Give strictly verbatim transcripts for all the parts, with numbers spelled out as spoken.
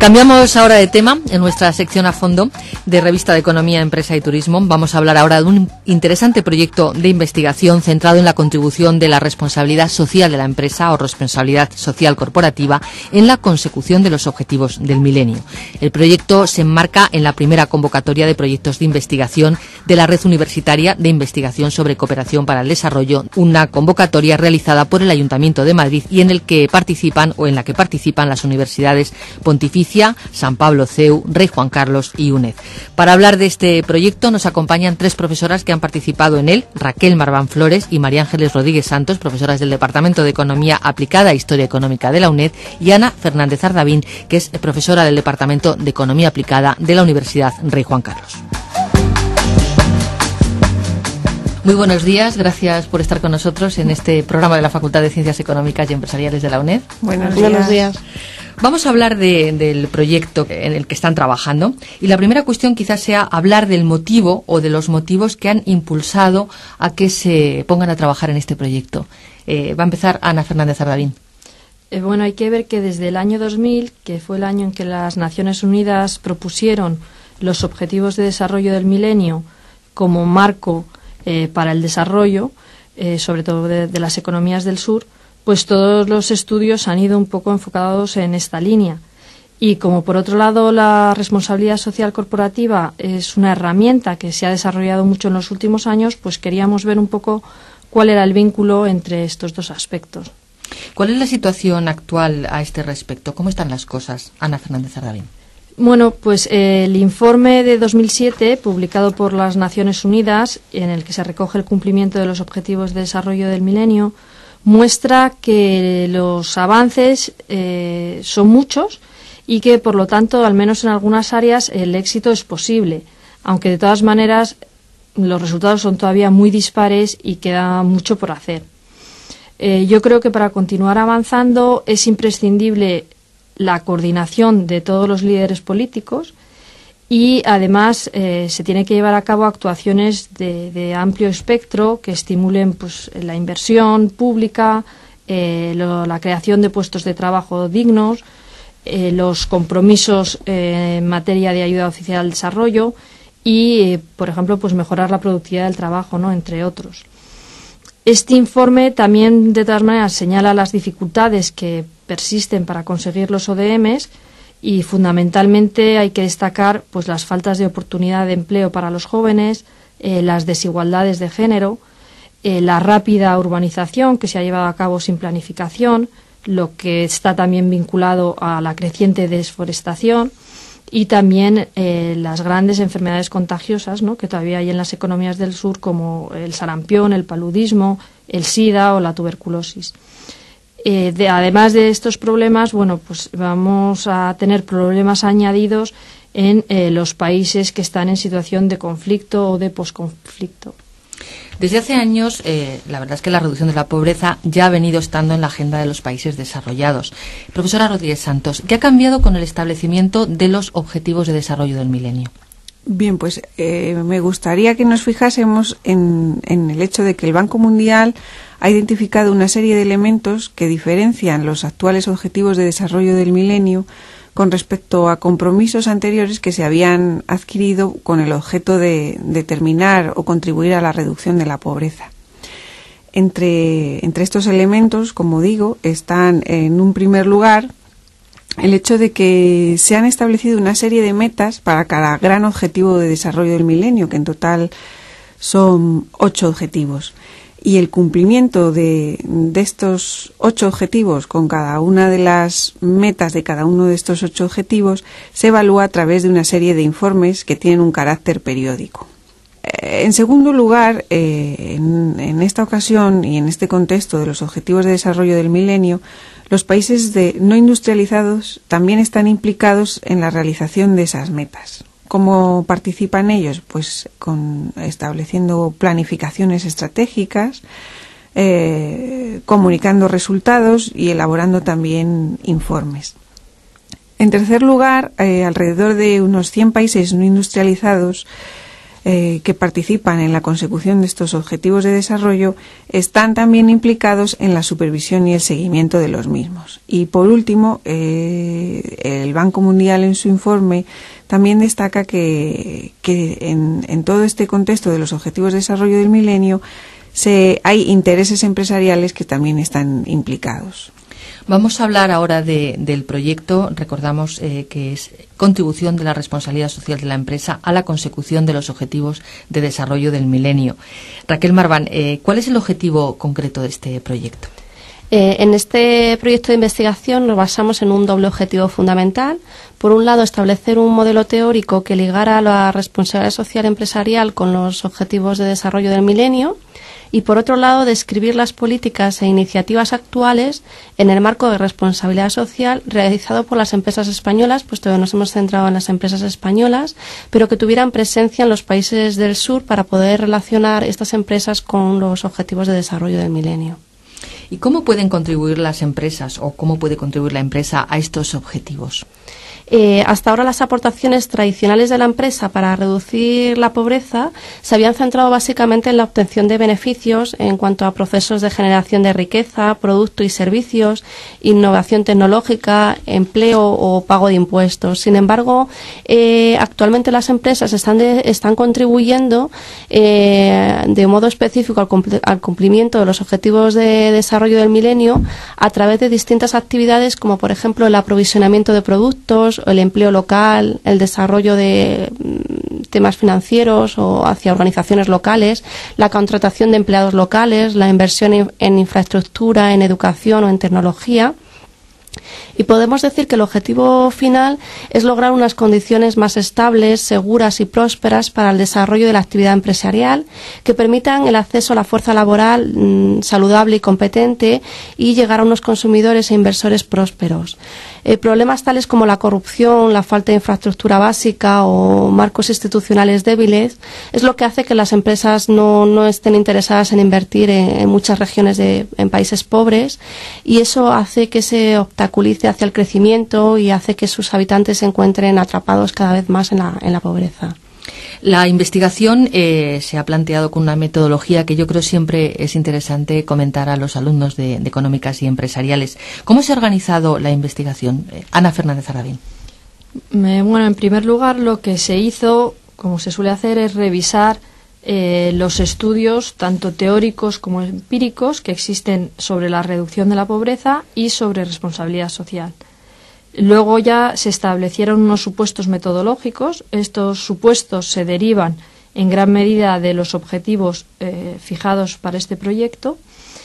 Cambiamos ahora de tema en nuestra sección a fondo de Revista de Economía, Empresa y Turismo. Vamos a hablar ahora de un interesante proyecto de investigación centrado en la contribución de la responsabilidad social de la empresa o responsabilidad social corporativa en la consecución de los objetivos del milenio. El proyecto se enmarca en la primera convocatoria de proyectos de investigación de la Red Universitaria de Investigación sobre Cooperación para el Desarrollo, una convocatoria realizada por el Ayuntamiento de Madrid y en el que participan o en la que participan las universidades Pontificia, San Pablo C E U, Rey Juan Carlos y UNED. Para hablar de este proyecto nos acompañan tres profesoras que han participado en él: Raquel Marván Flores y María Ángeles Rodríguez Santos, profesoras del Departamento de Economía Aplicada e Historia Económica de la UNED, y Ana Fernández Ardavín, que es profesora del Departamento de Economía Aplicada de la Universidad Rey Juan Carlos. Muy buenos días, gracias por estar con nosotros en este programa de la Facultad de Ciencias Económicas y Empresariales de la UNED. Buenos días. Buenos días. Vamos a hablar de, del proyecto en el que están trabajando, y la primera cuestión quizás sea hablar del motivo o de los motivos que han impulsado a que se pongan a trabajar en este proyecto. Eh, va a empezar Ana Fernández Ardavín. Eh, bueno, hay que ver que desde el año dos mil, que fue el año en que las Naciones Unidas propusieron los Objetivos de Desarrollo del Milenio como marco eh, para el desarrollo, eh, sobre todo de, de las economías del sur, pues todos los estudios han ido un poco enfocados en esta línea. Y como por otro lado la responsabilidad social corporativa es una herramienta que se ha desarrollado mucho en los últimos años, pues queríamos ver un poco cuál era el vínculo entre estos dos aspectos. ¿Cuál es la situación actual a este respecto? ¿Cómo están las cosas? Ana Fernández Ardavín. Bueno, pues eh, el informe de dos mil siete, publicado por las Naciones Unidas, en el que se recoge el cumplimiento de los Objetivos de Desarrollo del Milenio, muestra que los avances eh, son muchos y que, por lo tanto, al menos en algunas áreas, el éxito es posible, aunque de todas maneras los resultados son todavía muy dispares y queda mucho por hacer. Eh, yo creo que para continuar avanzando es imprescindible la coordinación de todos los líderes políticos y, además, eh, se tiene que llevar a cabo actuaciones de, de amplio espectro que estimulen pues, la inversión pública, eh, lo, la creación de puestos de trabajo dignos, eh, los compromisos eh, en materia de ayuda oficial al desarrollo y, eh, por ejemplo, pues mejorar la productividad del trabajo, ¿no?, entre otros. Este informe también, de todas maneras, señala las dificultades que persisten para conseguir los O D Ms y, fundamentalmente, hay que destacar pues las faltas de oportunidad de empleo para los jóvenes, eh, las desigualdades de género, eh, la rápida urbanización que se ha llevado a cabo sin planificación, lo que está también vinculado a la creciente desforestación y también eh, las grandes enfermedades contagiosas, ¿no?, que todavía hay en las economías del sur, como el sarampión, el paludismo, el sida o la tuberculosis. Eh, de, además de estos problemas, bueno, pues vamos a tener problemas añadidos en eh, los países que están en situación de conflicto o de posconflicto. Desde hace años, eh, la verdad es que la reducción de la pobreza ya ha venido estando en la agenda de los países desarrollados. Profesora Rodríguez Santos, ¿qué ha cambiado con el establecimiento de los Objetivos de Desarrollo del Milenio? Bien, pues eh, me gustaría que nos fijásemos en, en el hecho de que el Banco Mundial ha identificado una serie de elementos que diferencian los actuales Objetivos de Desarrollo del Milenio con respecto a compromisos anteriores que se habían adquirido con el objeto de determinar o contribuir a la reducción de la pobreza. Entre, entre estos elementos, como digo, están en un primer lugar el hecho de que se han establecido una serie de metas para cada gran objetivo de desarrollo del milenio, que en total son ocho objetivos. Y el cumplimiento de, de estos ocho objetivos con cada una de las metas de cada uno de estos ocho objetivos se evalúa a través de una serie de informes que tienen un carácter periódico. Eh, en segundo lugar, eh, en, en esta ocasión y en este contexto de los Objetivos de Desarrollo del Milenio, los países de no industrializados también están implicados en la realización de esas metas. ¿Cómo participan ellos? Pues con estableciendo planificaciones estratégicas, eh, comunicando resultados y elaborando también informes. En tercer lugar, eh, alrededor de unos cien países no industrializados eh, que participan en la consecución de estos objetivos de desarrollo están también implicados en la supervisión y el seguimiento de los mismos. Y por último, eh, el Banco Mundial en su informe también destaca que, que en, en todo este contexto de los objetivos de desarrollo del milenio se, hay intereses empresariales que también están implicados. Vamos a hablar ahora de, del proyecto, recordamos eh, que es contribución de la responsabilidad social de la empresa a la consecución de los objetivos de desarrollo del milenio. Raquel Marván, eh, ¿cuál es el objetivo concreto de este proyecto? Eh, en este proyecto de investigación nos basamos en un doble objetivo fundamental. Por un lado, establecer un modelo teórico que ligara la responsabilidad social empresarial con los objetivos de desarrollo del milenio. Y por otro lado, describir las políticas e iniciativas actuales en el marco de responsabilidad social realizado por las empresas españolas, puesto que nos hemos centrado en las empresas españolas, pero que tuvieran presencia en los países del sur para poder relacionar estas empresas con los objetivos de desarrollo del milenio. ¿Y cómo pueden contribuir las empresas o cómo puede contribuir la empresa a estos objetivos? Eh, hasta ahora las aportaciones tradicionales de la empresa para reducir la pobreza se habían centrado básicamente en la obtención de beneficios en cuanto a procesos de generación de riqueza, productos y servicios, innovación tecnológica, empleo o pago de impuestos. Sin embargo, eh, actualmente las empresas están, de, están contribuyendo eh, de modo específico al, cumpl- al cumplimiento de los objetivos de desarrollo del milenio a través de distintas actividades como, por ejemplo, el aprovisionamiento de productos, el empleo local, el desarrollo de temas financieros o hacia organizaciones locales, la contratación de empleados locales, la inversión en infraestructura, en educación o en tecnología. Y podemos decir que el objetivo final es lograr unas condiciones más estables, seguras y prósperas para el desarrollo de la actividad empresarial que permitan el acceso a la fuerza laboral mmm, saludable y competente y llegar a unos consumidores e inversores prósperos. Eh, problemas tales como la corrupción, la falta de infraestructura básica o marcos institucionales débiles es lo que hace que las empresas no, no estén interesadas en invertir en, en muchas regiones de en países pobres, y eso hace que se obstaculice hacia el crecimiento y hace que sus habitantes se encuentren atrapados cada vez más en la, en la pobreza. La investigación eh, se ha planteado con una metodología que yo creo siempre es interesante comentar a los alumnos de, de económicas y empresariales. ¿Cómo se ha organizado la investigación? Eh, Ana Fernández Arabín. Eh, bueno, en primer lugar, lo que se hizo, como se suele hacer, es revisar eh, los estudios, tanto teóricos como empíricos, que existen sobre la reducción de la pobreza y sobre responsabilidad social. Luego ya se establecieron unos supuestos metodológicos. Estos supuestos se derivan en gran medida de los objetivos eh, fijados para este proyecto,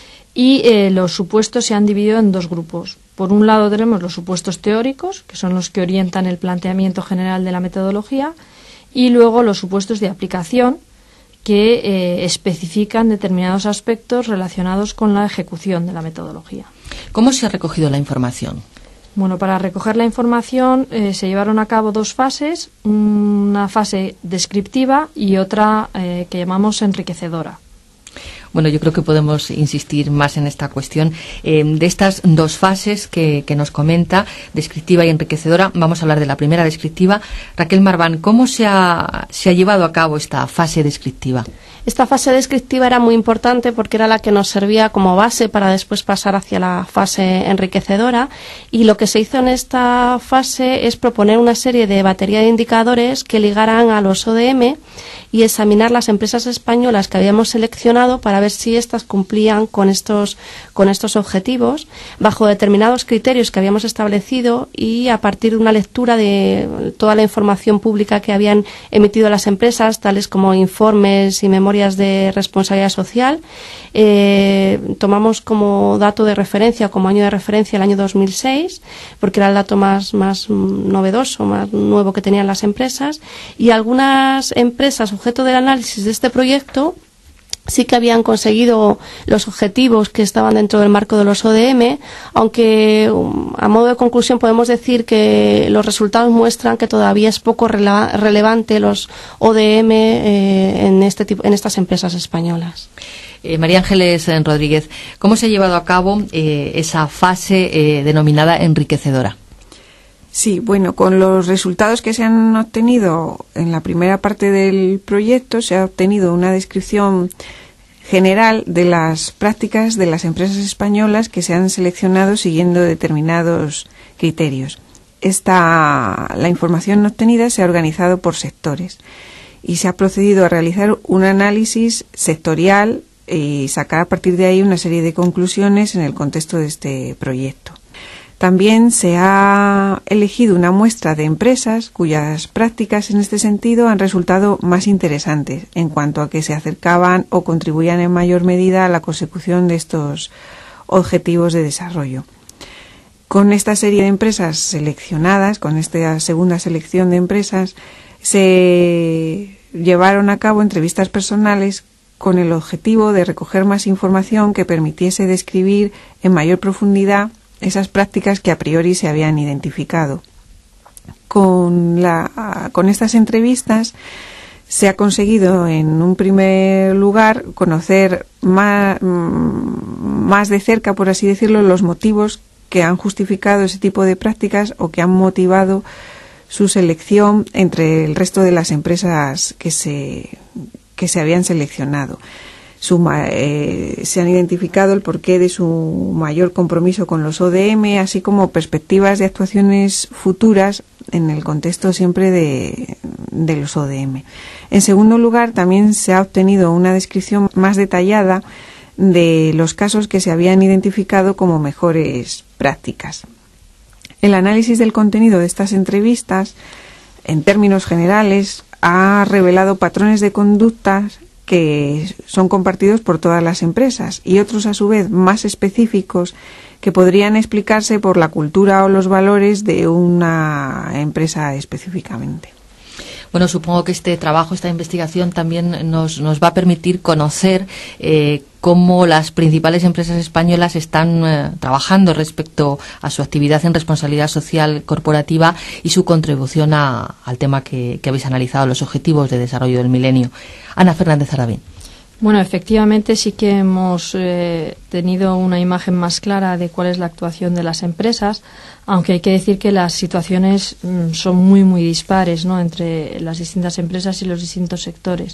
y eh, los supuestos se han dividido en dos grupos. Por un lado tenemos los supuestos teóricos, que son los que orientan el planteamiento general de la metodología, y luego los supuestos de aplicación, que eh, especifican determinados aspectos relacionados con la ejecución de la metodología. ¿Cómo se ha recogido la información? Bueno, para recoger la información eh, se llevaron a cabo dos fases, una fase descriptiva y otra eh, que llamamos enriquecedora. Bueno, yo creo que podemos insistir más en esta cuestión. Eh, de estas dos fases que, que nos comenta, descriptiva y enriquecedora, vamos a hablar de la primera, descriptiva. Raquel Marván, ¿cómo se ha, se ha llevado a cabo esta fase descriptiva? Esta fase descriptiva era muy importante porque era la que nos servía como base para después pasar hacia la fase enriquecedora, y lo que se hizo en esta fase es proponer una serie de batería de indicadores que ligaran a los O D M y examinar las empresas españolas que habíamos seleccionado para ver si éstas cumplían con estos, con estos objetivos bajo determinados criterios que habíamos establecido, y a partir de una lectura de toda la información pública que habían emitido las empresas, tales como informes y memorias de responsabilidad social. Eh, tomamos como dato de referencia, como año de referencia, el año dos mil seis, porque era el dato más, más novedoso, más nuevo que tenían las empresas, y algunas empresas objeto del análisis de este proyecto sí que habían conseguido los objetivos que estaban dentro del marco de los O D M, aunque um, a modo de conclusión podemos decir que los resultados muestran que todavía es poco rele- relevante los O D M eh, en este tipo, en estas empresas españolas. Eh, María Ángeles Rodríguez, ¿cómo se ha llevado a cabo eh, esa fase eh, denominada enriquecedora? Sí, bueno, con los resultados que se han obtenido en la primera parte del proyecto se ha obtenido una descripción general de las prácticas de las empresas españolas que se han seleccionado siguiendo determinados criterios. Esta, la información obtenida se ha organizado por sectores y se ha procedido a realizar un análisis sectorial y sacar a partir de ahí una serie de conclusiones en el contexto de este proyecto. También se ha elegido una muestra de empresas cuyas prácticas en este sentido han resultado más interesantes en cuanto a que se acercaban o contribuían en mayor medida a la consecución de estos objetivos de desarrollo. Con esta serie de empresas seleccionadas, con esta segunda selección de empresas, se llevaron a cabo entrevistas personales con el objetivo de recoger más información que permitiese describir en mayor profundidad esas prácticas que a priori se habían identificado. Con, la, con estas entrevistas se ha conseguido, en un primer lugar, conocer más, más de cerca, por así decirlo, los motivos que han justificado ese tipo de prácticas o que han motivado su selección entre el resto de las empresas que se, que se habían seleccionado. Su, eh, se han identificado el porqué de su mayor compromiso con los O D M, así como perspectivas de actuaciones futuras en el contexto siempre de, de los O D M. En segundo lugar, también se ha obtenido una descripción más detallada de los casos que se habían identificado como mejores prácticas. El análisis del contenido de estas entrevistas, en términos generales, ha revelado patrones de conductas que son compartidos por todas las empresas y otros a su vez más específicos que podrían explicarse por la cultura o los valores de una empresa específicamente. Bueno, supongo que este trabajo, esta investigación también nos, nos va a permitir conocer eh, cómo las principales empresas españolas están eh, trabajando respecto a su actividad en responsabilidad social corporativa y su contribución a, al tema que, que habéis analizado, los objetivos de desarrollo del milenio. Ana Fernández Arabín. Bueno, efectivamente sí que hemos eh, tenido una imagen más clara de cuál es la actuación de las empresas, aunque hay que decir que las situaciones mm, son muy, muy dispares, ¿no?, entre las distintas empresas y los distintos sectores.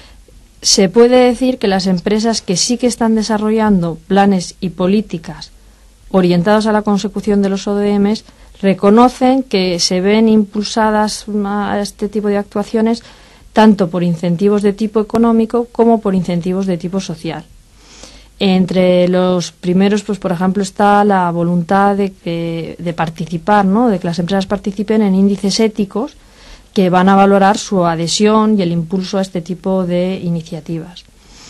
Se puede decir que las empresas que sí que están desarrollando planes y políticas orientados a la consecución de los O D Ms reconocen que se ven impulsadas a este tipo de actuaciones tanto por incentivos de tipo económico como por incentivos de tipo social. Entre los primeros, pues por ejemplo, está la voluntad de, que, de participar, ¿no?, de que las empresas participen en índices éticos que van a valorar su adhesión y el impulso a este tipo de iniciativas.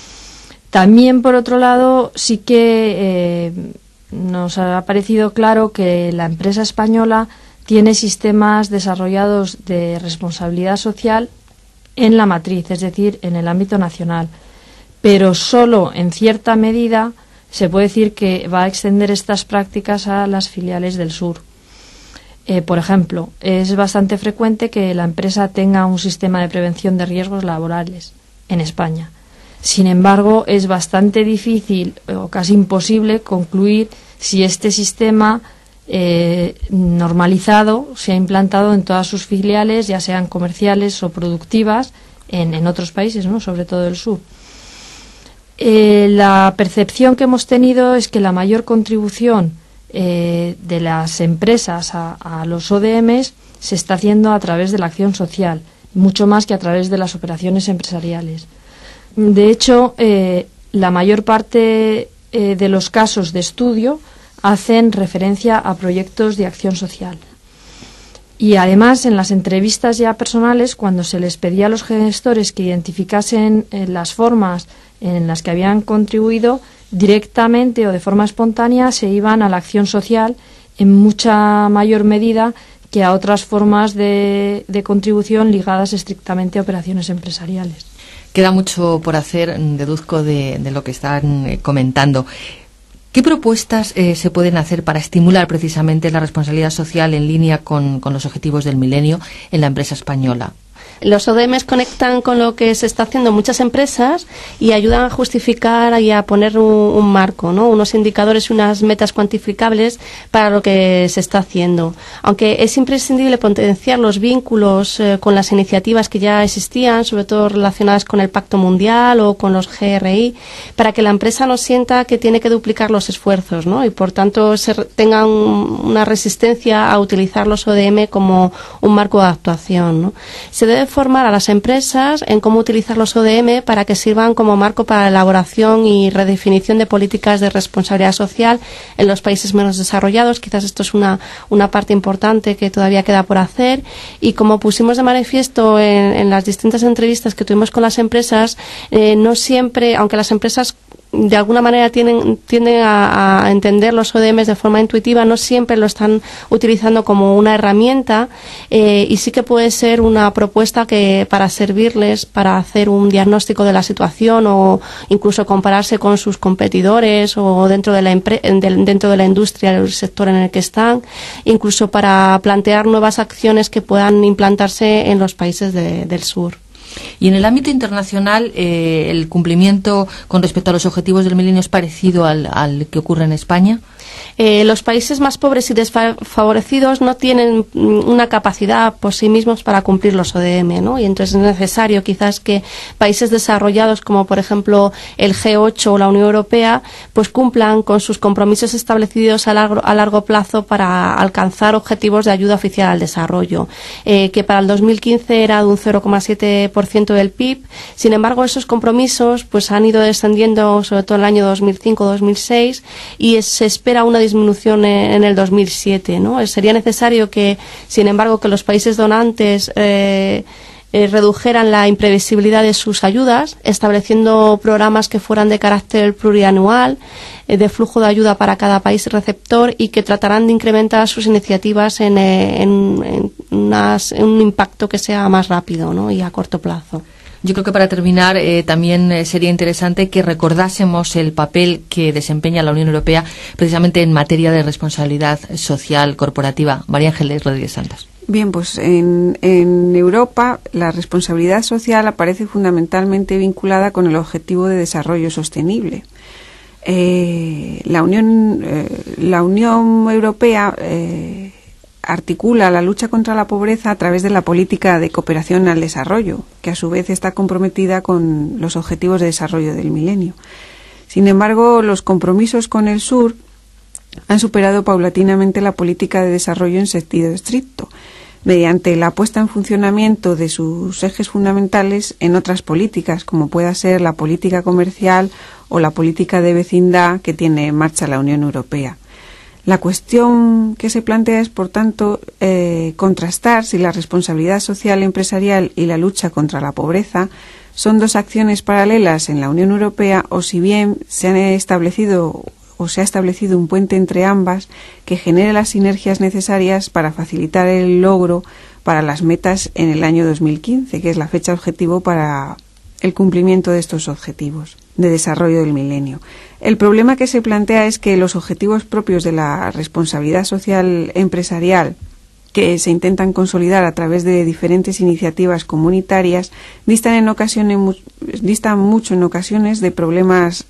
También, por otro lado, sí que eh, nos ha parecido claro que la empresa española tiene sistemas desarrollados de responsabilidad social en la matriz, es decir, en el ámbito nacional, pero solo en cierta medida se puede decir que va a extender estas prácticas a las filiales del sur. Eh, por ejemplo, es bastante frecuente que la empresa tenga un sistema de prevención de riesgos laborales en España. Sin embargo, es bastante difícil o casi imposible concluir si este sistema Eh, normalizado se ha implantado en todas sus filiales, ya sean comerciales o productivas, en, en otros países, ¿no?, sobre todo el sur. Eh, la percepción que hemos tenido es que la mayor contribución eh, de las empresas a, a los O D Ms se está haciendo a través de la acción social, mucho más que a través de las operaciones empresariales. De hecho, eh, la mayor parte eh, de los casos de estudio hacen referencia a proyectos de acción social. Y además, en las entrevistas ya personales, cuando se les pedía a los gestores que identificasen eh, las formas en las que habían contribuido, directamente o de forma espontánea se iban a la acción social en mucha mayor medida que a otras formas de, de contribución ligadas estrictamente a operaciones empresariales. Queda mucho por hacer, deduzco de, de lo que están eh, comentando. ¿Qué propuestas eh, se pueden hacer para estimular precisamente la responsabilidad social en línea con, con los objetivos del milenio en la empresa española? Los O D Ms conectan con lo que se está haciendo muchas empresas y ayudan a justificar y a poner un, un marco, ¿no? Unos indicadores y unas metas cuantificables para lo que se está haciendo. Aunque es imprescindible potenciar los vínculos eh, con las iniciativas que ya existían, sobre todo relacionadas con el Pacto Mundial o con los G R I, para que la empresa no sienta que tiene que duplicar los esfuerzos, ¿no? Y por tanto se tengan una resistencia a utilizar los O D M como un marco de actuación, ¿no? Se debe formar a las empresas en cómo utilizar los O D M para que sirvan como marco para la elaboración y redefinición de políticas de responsabilidad social en los países menos desarrollados. Quizás esto es una, una parte importante que todavía queda por hacer, y como pusimos de manifiesto en, en las distintas entrevistas que tuvimos con las empresas, eh, no siempre, aunque las empresas de alguna manera tienen, tienden a, a entender los O D Ms de forma intuitiva, no siempre lo están utilizando como una herramienta, eh, y sí que puede ser una propuesta que para servirles para hacer un diagnóstico de la situación o incluso compararse con sus competidores o dentro de la empre- de, dentro de la industria, el sector en el que están, incluso para plantear nuevas acciones que puedan implantarse en los países de, del sur. Y en el ámbito internacional, eh, ¿el cumplimiento con respecto a los objetivos del milenio es parecido al, al que ocurre en España? Eh, los países más pobres y desfavorecidos no tienen una capacidad por sí mismos para cumplir los O D M, ¿no? Y entonces es necesario quizás que países desarrollados como por ejemplo el G ocho o la Unión Europea pues cumplan con sus compromisos establecidos a largo, a largo plazo para alcanzar objetivos de ayuda oficial al desarrollo, eh, que para el dos mil quince era de un cero coma siete por ciento del P I B. Sin embargo, esos compromisos pues han ido descendiendo sobre todo en el año dos mil cinco dos mil seis, y es, se espera una disminución en, en el dos mil siete, ¿no? Sería necesario que, sin embargo, que los países donantes eh, eh, redujeran la imprevisibilidad de sus ayudas, estableciendo programas que fueran de carácter plurianual, eh, de flujo de ayuda para cada país receptor, y que tratarán de incrementar sus iniciativas en, eh, en, en, unas, en un impacto que sea más rápido, ¿no? Y a corto plazo. Yo creo que para terminar eh, también eh, sería interesante que recordásemos el papel que desempeña la Unión Europea precisamente en materia de responsabilidad social corporativa. María Ángeles Rodríguez Santos. Bien, pues en, en Europa la responsabilidad social aparece fundamentalmente vinculada con el objetivo de desarrollo sostenible. Eh, la Unión, eh, la Unión Europea eh, articula la lucha contra la pobreza a través de la política de cooperación al desarrollo, que a su vez está comprometida con los objetivos de desarrollo del milenio. Sin embargo, los compromisos con el sur han superado paulatinamente la política de desarrollo en sentido estricto, mediante la puesta en funcionamiento de sus ejes fundamentales en otras políticas, como pueda ser la política comercial o la política de vecindad que tiene en marcha la Unión Europea. La cuestión que se plantea es, por tanto, eh, contrastar si la responsabilidad social empresarial y la lucha contra la pobreza son dos acciones paralelas en la Unión Europea, o si bien se han establecido o se ha establecido un puente entre ambas que genere las sinergias necesarias para facilitar el logro para las metas en el año dos mil quince, que es la fecha objetivo para el cumplimiento de estos objetivos de desarrollo del milenio. El problema que se plantea es que los objetivos propios de la responsabilidad social empresarial, que se intentan consolidar a través de diferentes iniciativas comunitarias, distan en ocasiones distan mucho en ocasiones de problemas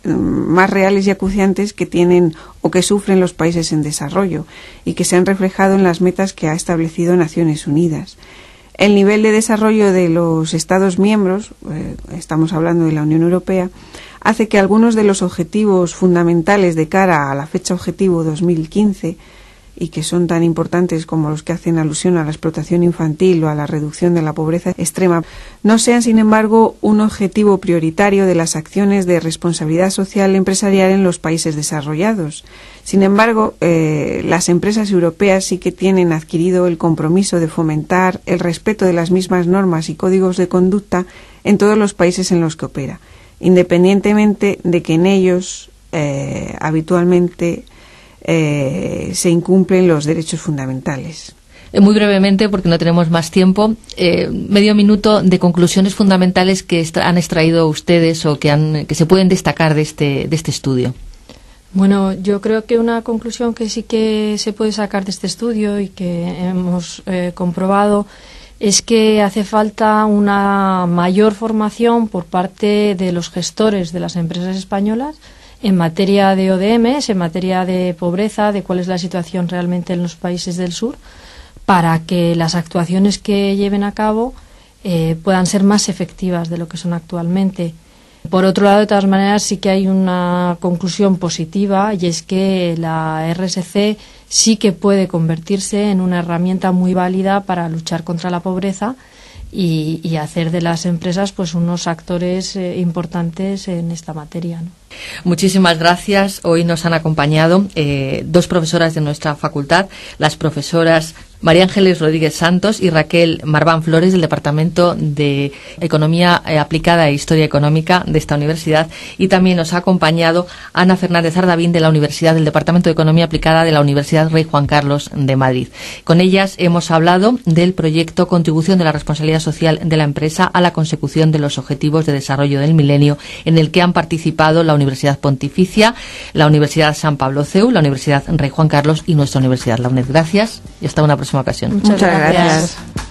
más reales y acuciantes que tienen o que sufren los países en desarrollo, y que se han reflejado en las metas que ha establecido Naciones Unidas. El nivel de desarrollo de los Estados miembros, eh, estamos hablando de la Unión Europea, hace que algunos de los objetivos fundamentales de cara a la fecha objetivo dos mil quince, y que son tan importantes como los que hacen alusión a la explotación infantil o a la reducción de la pobreza extrema, no sean, sin embargo, un objetivo prioritario de las acciones de responsabilidad social empresarial en los países desarrollados. Sin embargo, eh, las empresas europeas sí que tienen adquirido el compromiso de fomentar el respeto de las mismas normas y códigos de conducta en todos los países en los que opera, independientemente de que en ellos eh, habitualmente Eh, se incumplen los derechos fundamentales. Eh, muy brevemente, porque no tenemos más tiempo, eh, medio minuto de conclusiones fundamentales que est- han extraído ustedes o que, han, que se pueden destacar de este, de este estudio. Bueno, yo creo que una conclusión que sí que se puede sacar de este estudio y que hemos eh, comprobado es que hace falta una mayor formación por parte de los gestores de las empresas españolas en materia de O D Ms, en materia de pobreza, de cuál es la situación realmente en los países del sur, para que las actuaciones que lleven a cabo eh, puedan ser más efectivas de lo que son actualmente. Por otro lado, de todas maneras, sí que hay una conclusión positiva, y es que la R S C sí que puede convertirse en una herramienta muy válida para luchar contra la pobreza y, y hacer de las empresas pues unos actores eh, importantes en esta materia, ¿no? Muchísimas gracias. Hoy nos han acompañado eh, dos profesoras de nuestra facultad, las profesoras María Ángeles Rodríguez Santos y Raquel Marván Flores, del Departamento de Economía eh, Aplicada e Historia Económica de esta universidad, y también nos ha acompañado Ana Fernández Ardavín, de la Universidad del Departamento de Economía Aplicada de la Universidad Rey Juan Carlos de Madrid. Con ellas hemos hablado del proyecto Contribución de la Responsabilidad Social de la Empresa a la consecución de los Objetivos de Desarrollo del Milenio, en el que han participado la Universidad Pontificia, la Universidad San Pablo C E U, la Universidad Rey Juan Carlos y nuestra Universidad, la UNED. Gracias y hasta una próxima ocasión. Muchas, Muchas gracias. gracias.